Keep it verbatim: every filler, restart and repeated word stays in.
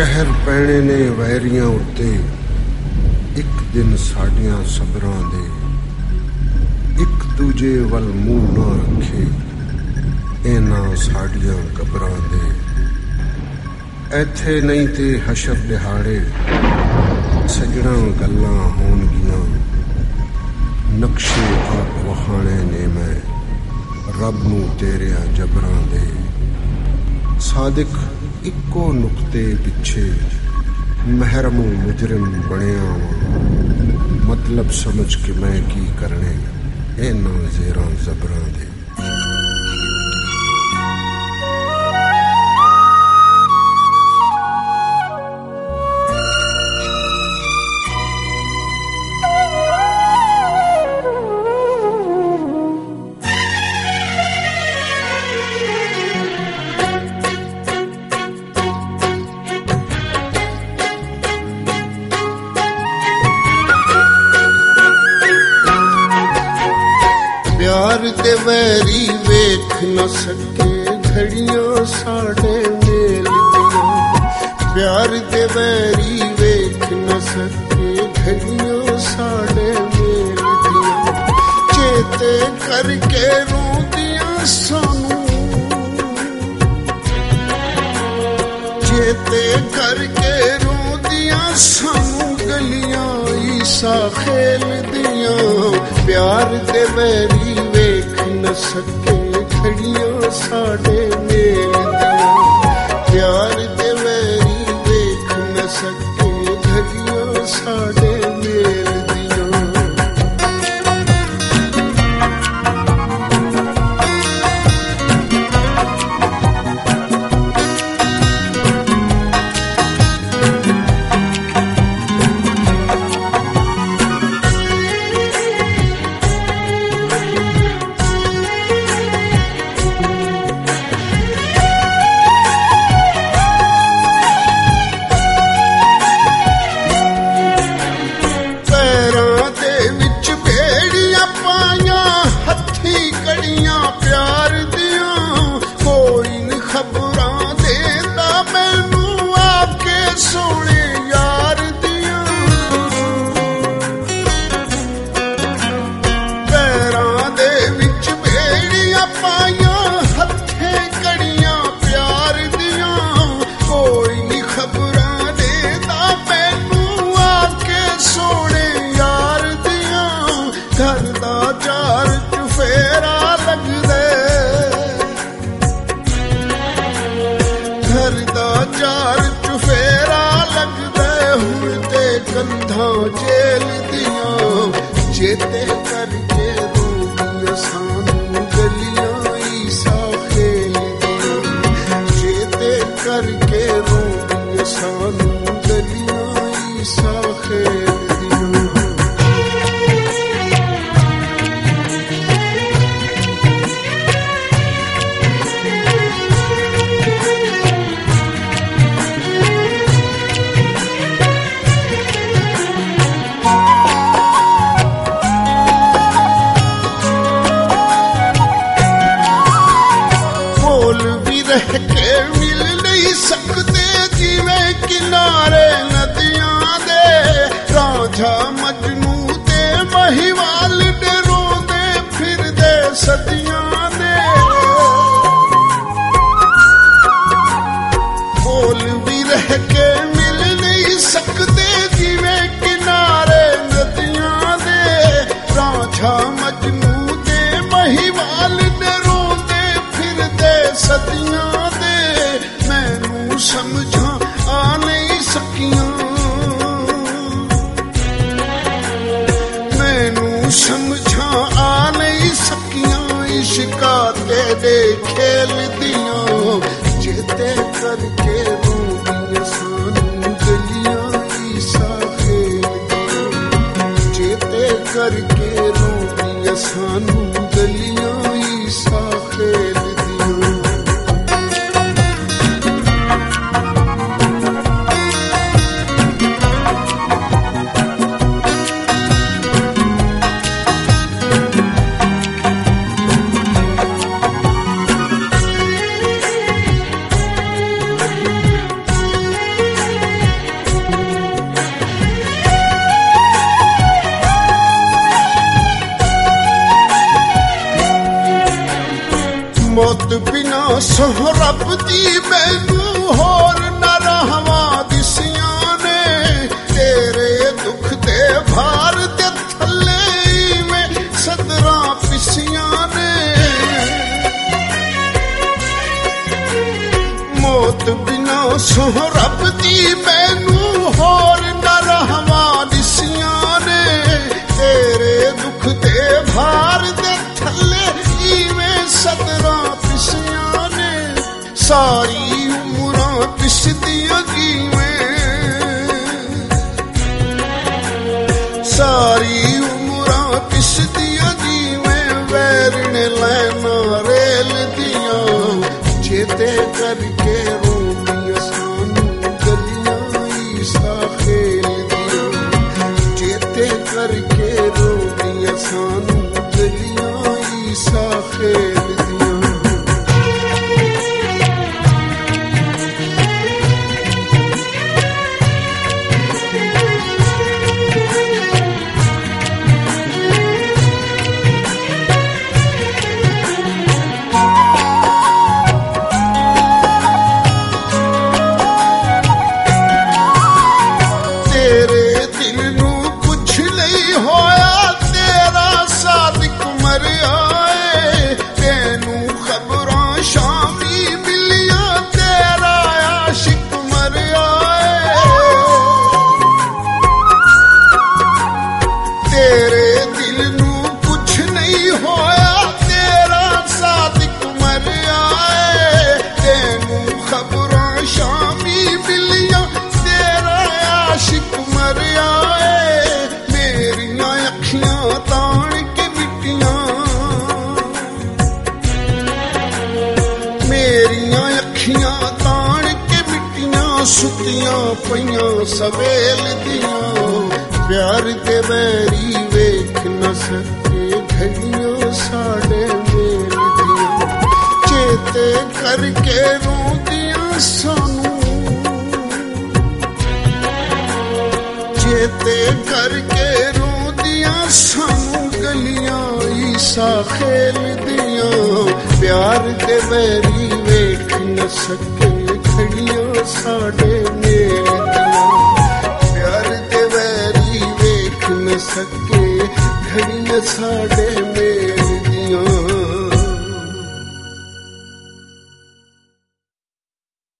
कहर पैणे ने वैरियां उत्ते एक दिन साडियां सबरां दे एक दूजे वल मूंह ना रखे इन्हां साडियां कबरां दे ऐथे नहीं ते हशर दिहाड़े सजणा गल्लां होणगियां नक्शे आप वखाणे ने मैं रब नूं तेरिया जबरां दे सादिक इक्को नुक्ते पिछे महरमू मुजरिम बनिया वां मतलब समझ के मैं की करने इन्हां ज़ेरां ज़बरां दे प्यार दे वैरी वेख न सके घड़ियां साढ़े मेल दियां प्यार दे वैरी वेख न सके घड़ियां साढ़े मेल दियां चेते करके रोंदियां सानू चेते करके रोंदियां सानू गलियां ईसा खेल दियां प्यार दे वैरी वेख न सके घड़ियां साढ़े मेल दियां प्यार दे वैरी वेख न सके घड़ियां साढ़े मेल दियां जेल दियां चेते करके रोंदियां सानू गलियां ईसा खेल दियां चेते करके रोंदियां सानू गलियां ईसा खेल दियां रह के मिल नहीं सकते जिवें किनारे नदियां दे रांझा मजनू दे महिवाल दे रोंदे फिरदे सदियां दे बोल भी रह के मिल नहीं सकते जिवें किनारे नदियां दे रांझा मजनू दे महिवाल दे रोंदे फिरदे सदियां समझा आ नहीं सकियां मैनू समझा आ नहीं सकियां इश्का तेरे खेल दियां चेते करके रोंदियां सानू गलियां ईसा खेल दियां चेते करके रोंदियां सानू गलियां ईसा खेल दियां ਸੋ ਰੱਬ ਦੀ ਮੈਨੂੰ ਹੋਰ ਨਾ ਰਹਾਵਾਂ ਦਿਸਿਆਂ ਨੇ ਤੇਰੇ ਦੁੱਖ ਦੇ ਭਾਰ ਦੇ ਥੱਲੇ ਮੈਂ ਸਦਰਾਂ ਪਿਸੀਆਂ ਨੇ ਮੌਤ ਬਿਨਾ ਸੋ ਰੱਬ ਦੀ ਮੈਨੂੰ ਹੋਰ ਨਾ ਰਹਾਵਾਂ ਦਿਸਿਆਂ ਨੇ ਤੇਰੇ ਦੁੱਖ ਦੇ ਭਾਰ ਦੇ ਥੱਲੇ ਇਵੇਂ ਸਦਰਾਂ ਪਿਸੀਆਂ ਨੇ ਸਾਰੀ ਉਮਰਾਂ ਪਿਸਦੀਆਂ ਕਿਵੇਂ ਸਾਰੀ ਉਮਰਾਂ ਪਿਸਦੀਆਂ ਕਿਵੇਂ ਵੈਰ ਨੇ ਲੈਣਾ ਰੇਲ ਦੀਆਂ ਚੇਤੇ ਕਰਕੇ ਰੋਂਦੀਆਂ ਸਾਨੂੰ ਗਲੀਆਂ ਈਸਾ ਖੇਲ ਦੀਆਂ ਚੇਤੇ ਕਰਕੇ ਰੋਂਦੀਆਂ ਸਾਨੂੰ ਗਲੀਆਂ ਈਸਾ ਖੇਲ ਦੀਆਂ ਸੁੱਤੀਆਂ ਪਈਆਂ ਸਵੇਲ ਦੀਆਂ ਪਿਆਰ ਦੇ ਵੈਰੀ ਵੇਖ ਨਾ ਸਕੇ ਘੜੀਆਂ ਸਾਡੇ ਮੇਲ ਦੀਆਂ ਚੇਤੇ ਕਰਕੇ ਰੋਂਦੀਆਂ ਸਾਨੂੰ ਚੇਤੇ ਕਰਕੇ ਰੋਂਦੀਆਂ ਸਾਨੂੰ ਗਲੀਆਂ ਈਸਾ ਖੇਲ ਦੀਆਂ ਪਿਆਰ ਦੇ ਵੈਰੀ ਵੇਖ ਨਾ ਸਕੇ ਘੜੀਆਂ ਸਾਡੇ ਮੇਲ ਦੀਆਂ ਪਿਆਰ ਦੇ ਵੈਰੀ ਵੇਖ ਨਾ ਸਕੇ ਘੜੀਆਂ ਸਾਡੇ ਮੇਲ